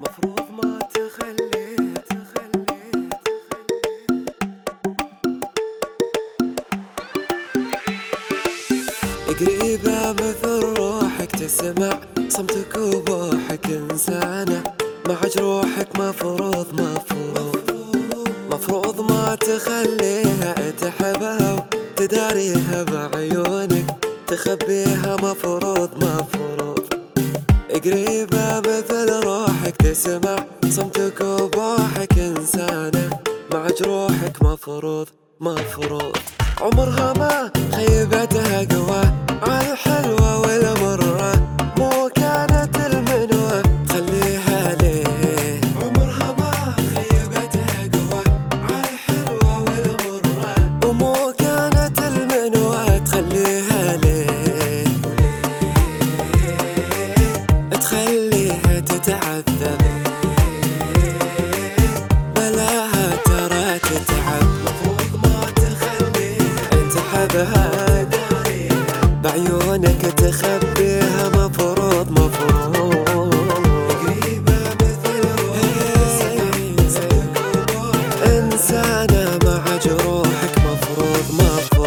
مفروض ما تخليت قريبة مثل روحك تسمع صمتك وبوحك إنسانة مع جروحك مفروض ما تخليها تحبها وتداريها بعيونك تخبيها مفروض قريبة مثل روحك تسمع صمتك وبوحك إنسانة مع جروحك مفروض عمرها ما خيبتها قوى عالحلوة والمرة مو كانت المنوى تخليها ليه عمرها ما خيبتها قوى عالحلوة والمرة ومو كانت المنوى تخليها ليه تخليها تتعذب بلاها ترى تتعب مفروض ما تخليها تحبها بعيونك تخبيها مفروض قريبة مثل إنسانة مع جروحك مفروض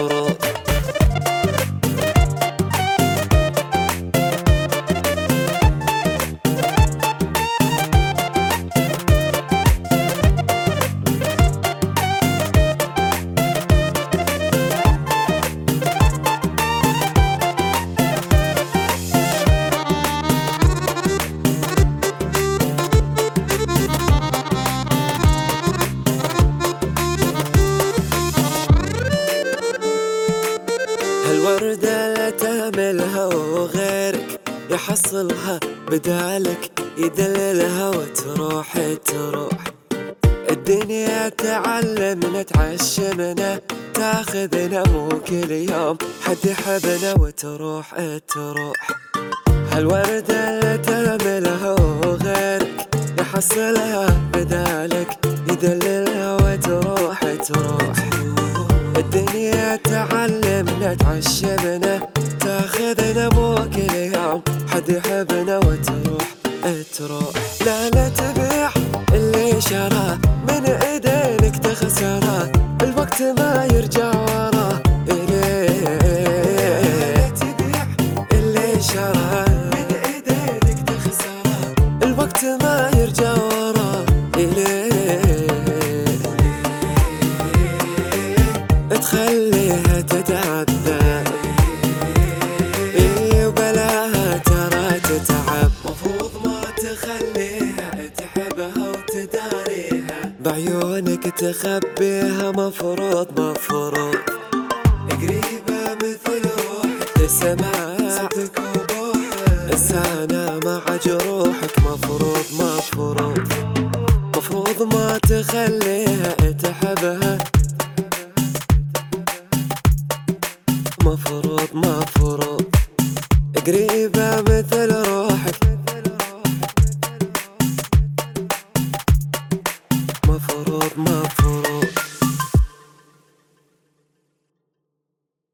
هالوردة اللي تهملها وغيرك يحصلها بدالك يدللها وتروح الدنيا تعلمنا تعشمنا تاخذنا مو كل يوم حد يحبنا وتروح هالوردة اللي تهملها وغيرك يحصلها بدالك يدللها وتروح الدنيا تعلمنا تعشمنا تاخذنا مو كل يوم حد يحبنا وتروح لا تبيع اللي شراه من ايدينك تخسره الوقت ما يرجع وراه لا تبيع اللي شراه من ايدينك تخسره الوقت ما يرجع وراه تخليها تتعذب وبلاها ترى تتعب مفروض ما تخليها تحبها وتداريها بعيونك تخبيها مفروض قريبة مثل روحك تسمع صوتك وبوحك إنسانة مع جروحك مفروض ما تخليها تحبها